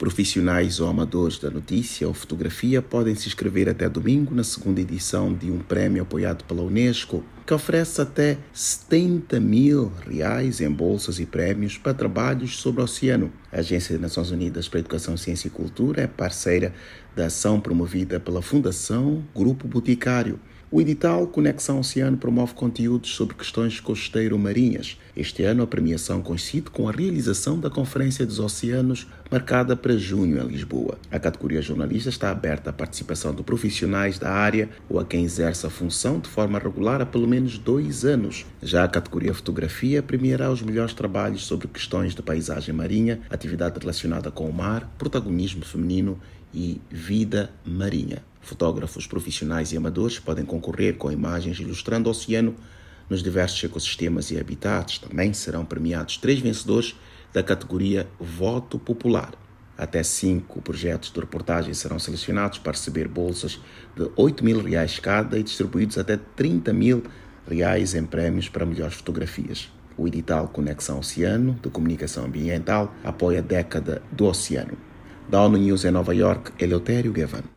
Profissionais ou amadores da notícia ou fotografia podem se inscrever até domingo na segunda edição de um prémio apoiado pela Unesco, que oferece até R$70 mil em bolsas e prémios para trabalhos sobre o oceano. A Agência das Nações Unidas para a Educação, Ciência e Cultura é parceira da ação promovida pela Fundação Grupo Boticário. O edital Conexão Oceano promove conteúdos sobre questões costeiro-marinhas. Este ano, a premiação coincide com a realização da Conferência dos Oceanos, marcada para junho em Lisboa. A categoria jornalista está aberta à participação de profissionais da área ou a quem exerce a função de forma regular há pelo menos 2 anos. Já a categoria fotografia premiará os melhores trabalhos sobre questões de paisagem marinha, atividade relacionada com o mar, protagonismo feminino e vida marinha. Fotógrafos profissionais e amadores podem concorrer com imagens ilustrando o oceano nos diversos ecossistemas e habitats. Também serão premiados 3 vencedores da categoria Voto Popular. Até 5 projetos de reportagem serão selecionados para receber bolsas de R$8 mil cada e distribuídos até R$30 mil em prémios para melhores fotografias. O edital Conexão Oceano, de comunicação ambiental, apoia a década do oceano. Da ONU News em Nova York, Eleutério Gavan.